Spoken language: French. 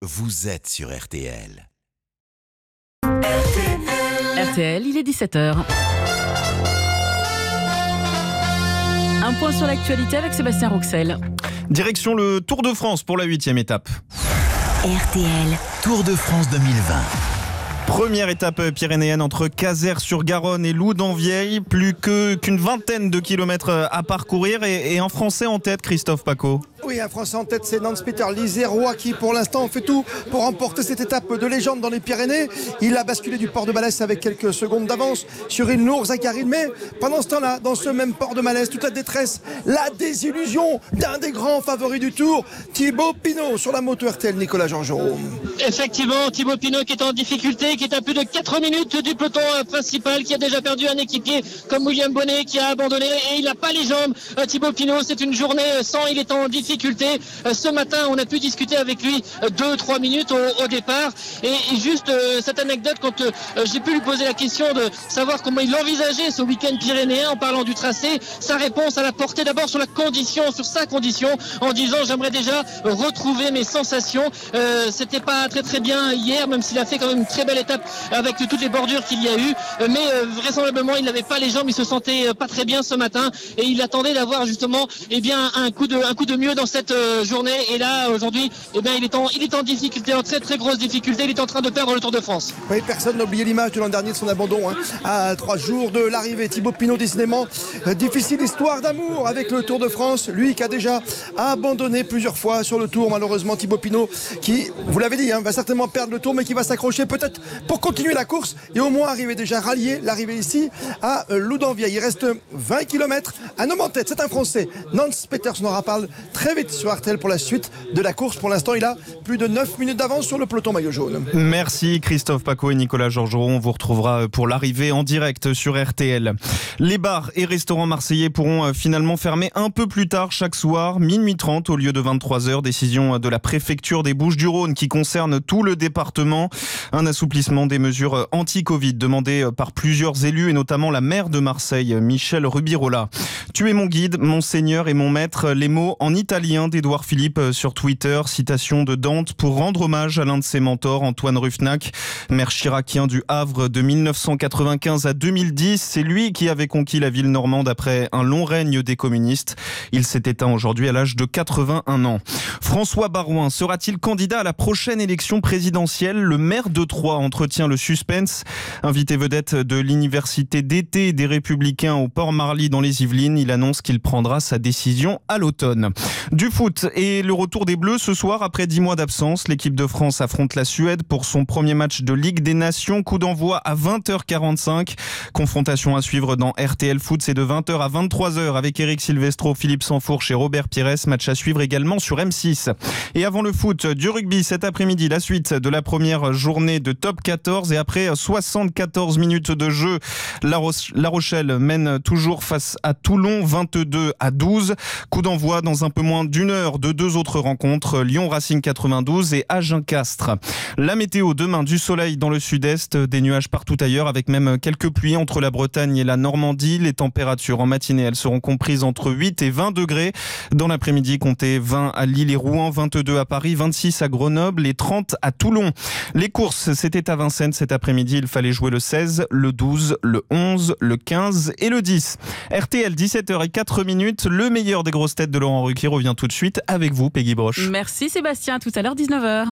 vous êtes sur RTL. RTL, il est 17h. Un point sur l'actualité avec Sébastien Rouxel. Direction le Tour de France pour la 8e étape. RTL, Tour de France 2020. Première étape pyrénéenne entre Cazeres-sur-Garonne et Loudun-Vieille. Plus qu'une vingtaine de kilomètres à parcourir et un Français en tête, Christophe Pacaud. Oui, un Français en tête, c'est Nance-Peter l'Isérois qui, pour l'instant, fait tout pour remporter cette étape de légende dans les Pyrénées. Il a basculé du port de Malès avec quelques secondes d'avance sur une lourde Zacharine. Mais pendant ce temps-là, dans ce même port de Malès, toute la détresse, la désillusion d'un des grands favoris du Tour, Thibaut Pinot, sur la moto RTL, Nicolas Georgerot. Effectivement, Thibaut Pinot qui est en difficulté, qui est à plus de 4 minutes du peloton principal, qui a déjà perdu un équipier comme William Bonnet, qui a abandonné et il n'a pas les jambes. Thibaut Pinot, c'est une journée sans, il est en difficulté. Ce matin, on a pu discuter avec lui 2-3 minutes au départ. Et juste cette anecdote, quand j'ai pu lui poser la question de savoir comment il envisageait ce week-end pyrénéen en parlant du tracé, sa réponse, elle a porté d'abord sur la condition, sur sa condition, en disant j'aimerais déjà retrouver mes sensations. C'était pas très bien hier, même s'il a fait quand même une très belle étape avec toutes les bordures qu'il y a eu. Mais vraisemblablement, il n'avait pas les jambes, il se sentait pas très bien ce matin et il attendait d'avoir justement un coup de mieux dans cette journée. Et là, aujourd'hui, il est en difficulté, en très grosse difficulté. Il est en train de perdre le Tour de France. Oui, personne n'a oublié l'image de l'an dernier de son abandon à 3 jours de l'arrivée. Thibaut Pinot, décidément, difficile histoire d'amour avec le Tour de France. Lui qui a déjà abandonné plusieurs fois sur le Tour. Malheureusement, Thibaut Pinot qui, vous l'avez dit, va certainement perdre le Tour, mais qui va s'accrocher peut-être pour continuer la course et au moins arriver déjà rallier l'arrivée ici à Loudun-Vieille. Il reste 20 km. Un homme en tête, c'est un Français. Nance-Peter, on en reparle très vite sur RTL pour la suite de la course. Pour l'instant, il a plus de 9 minutes d'avance sur le peloton maillot jaune. Merci Christophe Pacaud et Nicolas Georgerot. On vous retrouvera pour l'arrivée en direct sur RTL. Les bars et restaurants marseillais pourront finalement fermer un peu plus tard chaque soir, minuit 30 au lieu de 23h. Décision de la préfecture des Bouches-du-Rhône qui concerne tout le département. Un assouplissement des mesures anti-Covid demandé par plusieurs élus et notamment la maire de Marseille, Michel Rubirola. Tu es mon guide, mon seigneur et mon maître. Les mots en italien d'Édouard Philippe sur Twitter. Citation de Dante pour rendre hommage à l'un de ses mentors, Antoine Ruffnac, maire chiracien du Havre de 1995 à 2010. C'est lui qui avait conquis la ville normande après un long règne des communistes. Il s'est éteint aujourd'hui à l'âge de 81 ans. François Baroin sera-t-il candidat à la prochaine élection présidentielle? Le maire de Troyes entretient le suspense. Invité vedette de l'université d'été des Républicains au Port-Marly dans les Yvelines, il annonce qu'il prendra sa décision à l'automne. Du foot et le retour des Bleus ce soir après 10 mois d'absence. L'équipe de France affronte la Suède pour son premier match de Ligue des Nations. Coup d'envoi à 20h45. Confrontation à suivre dans RTL Foot, c'est de 20h à 23h avec Eric Silvestro, Philippe Sansfourche et Robert Pires. Match à suivre également sur M6. Et avant le foot, du rugby cet après-midi, la suite de la première journée de Top 14 et après 74 minutes de jeu, La Rochelle mène toujours face à Toulon 22-12. Coup d'envoi dans un peu moins d'une heure de deux autres rencontres, Lyon Racing 92 et Agen-Castres. La météo demain, du soleil dans le sud-est, des nuages partout ailleurs avec même quelques pluies entre la Bretagne et la Normandie. Les températures en matinée, elles seront comprises entre 8 et 20 degrés. Dans l'après-midi, comptez 20 à Lille et Rouen, 22 à Paris, 26 à Grenoble et 30 à Toulon. Les courses, c'était à Vincennes cet après-midi. Il fallait jouer le 16, le 12, le 11, le 15 et le 10. RTL, 17h04. Le meilleur des grosses têtes de Laurent Ruquier revient tout de suite avec vous, Peggy Broche. Merci Sébastien, à tout à l'heure, 19h.